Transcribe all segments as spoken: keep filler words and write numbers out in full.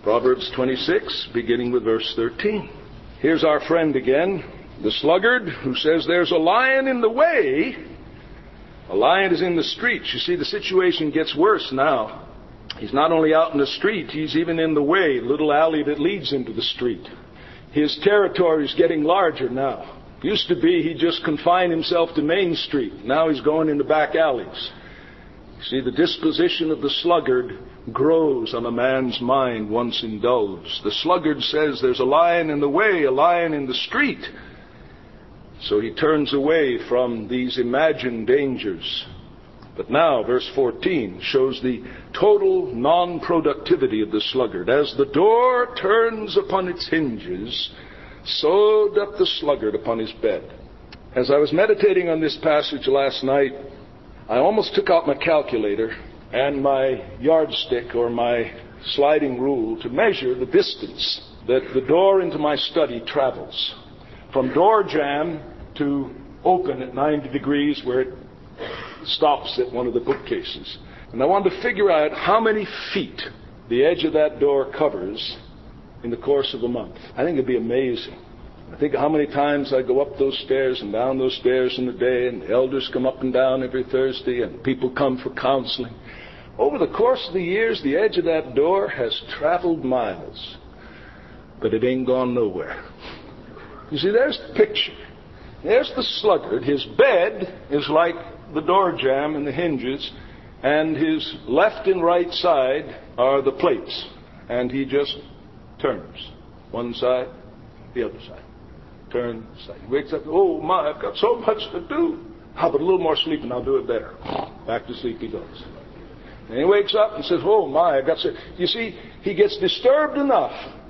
Proverbs twenty-six, beginning with verse thirteen. Here's our friend again, the sluggard, who says there's a lion in the way. A lion is in the streets. You see, the situation gets worse now. He's not only out in the street, he's even in the way, little alley that leads into the street. His territory is getting larger now. Used to be he'd just confine himself to Main Street. Now he's going into back alleys. You see, the disposition of the sluggard grows on a man's mind once indulged. The sluggard says there's a lion in the way, a lion in the street. So he turns away from these imagined dangers. But now, verse fourteen shows the total non-productivity of the sluggard. As the door turns upon its hinges, so doth the sluggard upon his bed. As I was meditating on this passage last night, I almost took out my calculator and my yardstick or my sliding rule to measure the distance that the door into my study travels. From door jamb to open at ninety degrees where it stops at one of the bookcases. And I wanted to figure out how many feet the edge of that door covers in the course of a month. I think it'd be amazing. I think how many times I go up those stairs and down those stairs in a day, and the elders come up and down every Thursday, and people come for counseling. Over the course of the years, the edge of that door has traveled miles, but it ain't gone nowhere. You see, there's the picture. There's the sluggard. His bed is like the door jamb and the hinges, and his left and right side are the plates, and he just turns one side, the other side. Turn side. He wakes up, oh my, I've got so much to do. How about a little more sleep and I'll do it better. Back to sleep he goes. And he wakes up and says, oh my, I've got so... You see, he gets disturbed enough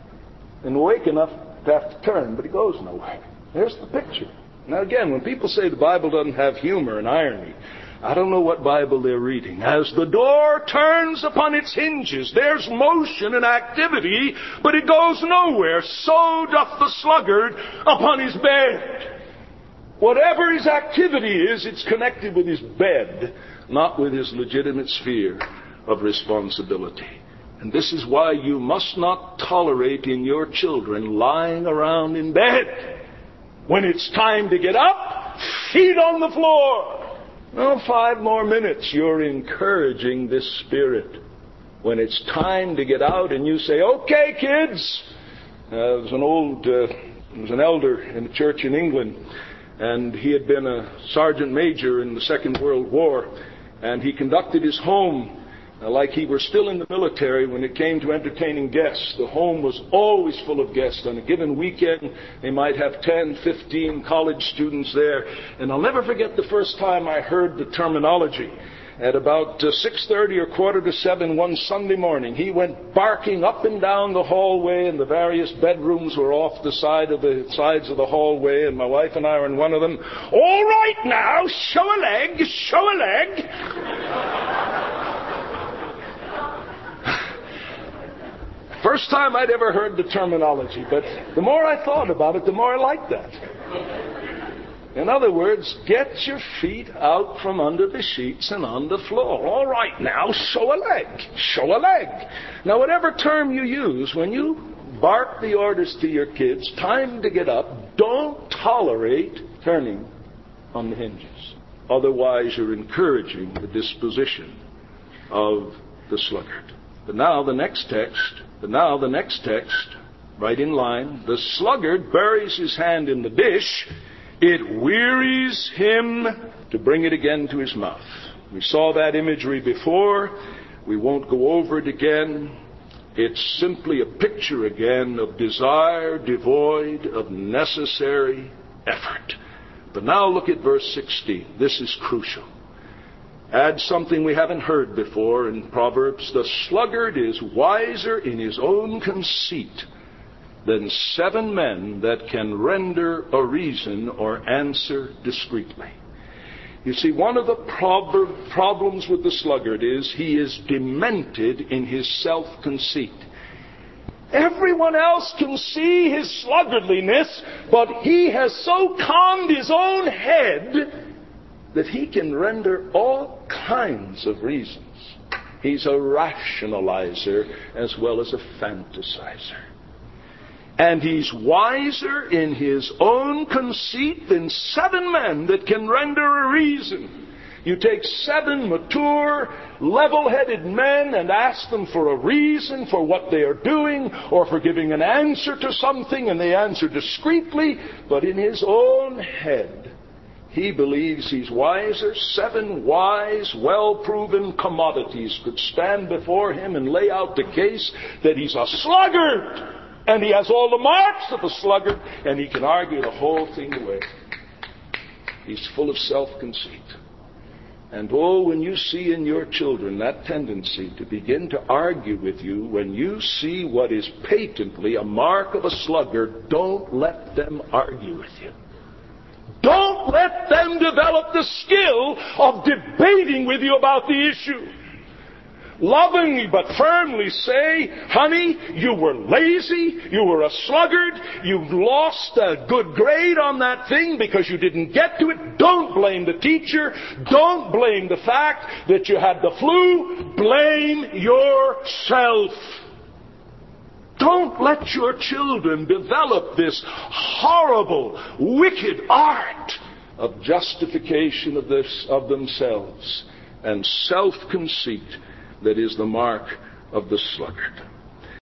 and awake enough to have to turn, but he goes nowhere. There's the picture. Now again, when people say the Bible doesn't have humor and irony, I don't know what Bible they're reading. As the door turns upon its hinges, there's motion and activity, but it goes nowhere. So doth the sluggard upon his bed. Whatever his activity is, it's connected with his bed, not with his legitimate sphere of responsibility. And this is why you must not tolerate in your children lying around in bed. When it's time to get up, feet on the floor. Well, five more minutes, you're encouraging this spirit. When it's time to get out and you say, okay, kids. Uh, there was an old, uh, there was an elder in a church in England, and he had been a sergeant major in the Second World War, and he conducted his home uh, like he were still in the military when it came to entertaining guests. The home was always full of guests. On a given weekend, they might have ten, fifteen college students there. And I'll never forget the first time I heard the terminology. At about uh, six thirty or quarter to seven one Sunday morning, he went barking up and down the hallway, and the various bedrooms were off the side of the sides of the hallway, and my wife and I were in one of them. All right now, show a leg, show a leg. First time I'd ever heard the terminology, but the more I thought about it, the more I liked that. In other words, get your feet out from under the sheets and on the floor. All right now, show a leg, show a leg. Now, whatever term you use, when you bark the orders to your kids, time to get up, don't tolerate turning on the hinges. Otherwise, you're encouraging the disposition of the sluggard. But now the next text, but now the next text, right in line, the sluggard buries his hand in the dish. It wearies him to bring it again to his mouth. We saw that imagery before. We won't go over it again. It's simply a picture again of desire devoid of necessary effort. But now look at verse sixteen. This is crucial. Add something we haven't heard before in Proverbs. The sluggard is wiser in his own conceit than seven men that can render a reason or answer discreetly. You see, one of the prob- problems with the sluggard is he is demented in his self-conceit. Everyone else can see his sluggardliness, but he has so calmed his own head that he can render all kinds of reasons. He's a rationalizer as well as a fantasizer. And he's wiser in his own conceit than seven men that can render a reason. You take seven mature, level-headed men and ask them for a reason for what they are doing or for giving an answer to something, and they answer discreetly, but in his own head, he believes he's wiser. Seven wise, well-proven commodities could stand before him and lay out the case that he's a sluggard, and he has all the marks of a sluggard, and he can argue the whole thing away. He's full of self-conceit. And oh, when you see in your children that tendency to begin to argue with you, when you see what is patently a mark of a sluggard, don't let them argue with you. Don't let them develop the skill of debating with you about the issue. Lovingly but firmly say, honey, you were lazy, you were a sluggard, you've lost a good grade on that thing because you didn't get to it. Don't blame the teacher. Don't blame the fact that you had the flu. Blame yourself. Don't let your children develop this horrible, wicked art of justification of, this, of themselves and self-conceit that is the mark of the sluggard.